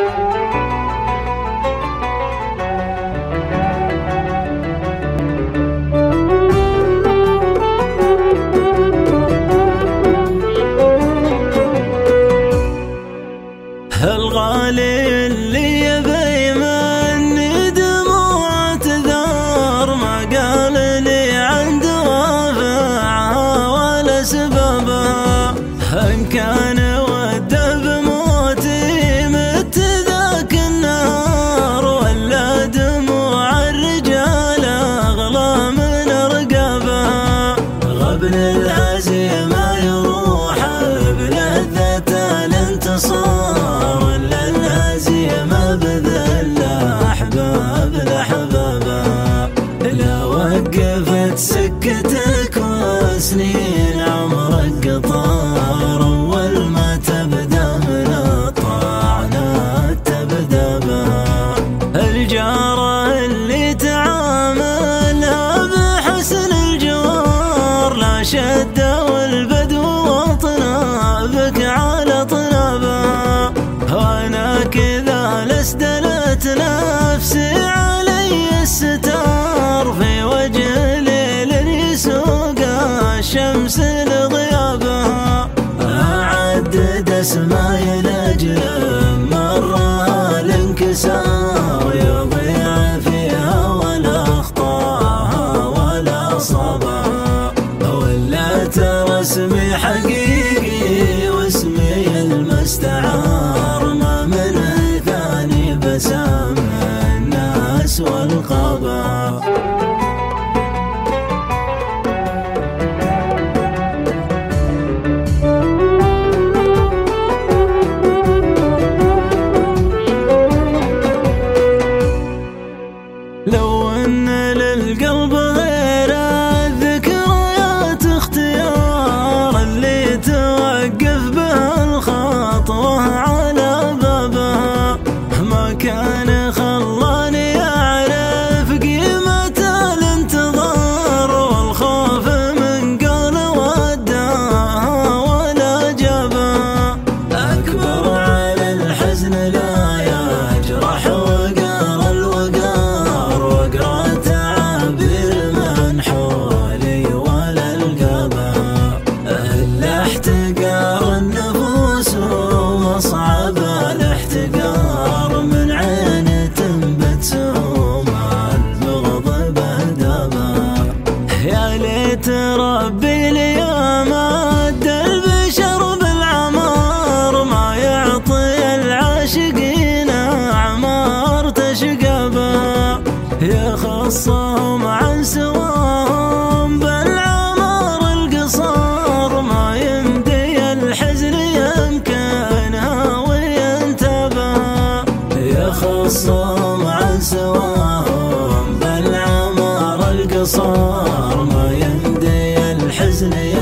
الغالي اللي يبي مني دموع تذار ما قال لي عن دوافعها ولا سببها، إن كان وده بموتي مت ذاك النهار، ولا دموع الرجال أغلى من رقابها. غبن الهزيمة يروح بلذة الانتصار، وقفت سكتك وسنين عمرك قطار، أول ما تبدأ من الطعنات تبدأ بها. الجارة اللي تعاملها بحسن الجوار، لا شدة والبدو وطنابك على طنابها، وأنا كذا لسدلت نفسي علي الستار، في وجه ليل يسوق الشمس لغيابها. أعدد اسماي لأجل مرة الانكسار، يضيع فيها ولا أخطاها ولا أصابها، ولا ترى اسمي حقيقي واسمي المستعار، ما منه ثاني بسام الناس والقبا. لو ان للقلب غير الذكريات اختيار، اللي توقف به الخطوة على بابها، ما كان خلاني أعرف قيمة الانتظار، والخوف من قول وداها ولا جابها. أكبر على الحزن لا يجرح وقار الوقار، وقرأ تعابير من حولي ولا القبها، إلا احتقار النفوس وأصعب الاحتقار، من عين تنبت سهوم البغض بهدبها. يا ليت ربي لي مد البشر بالعمار، ما يعطي العاشقين أعمار تشقبها، يخصهم عن سواهم بالعمار القصار، ما يمدي الحزن يمكنها وينتبها، يخصهم عن سواهم بالعمار القصار، ما يمدي الحزن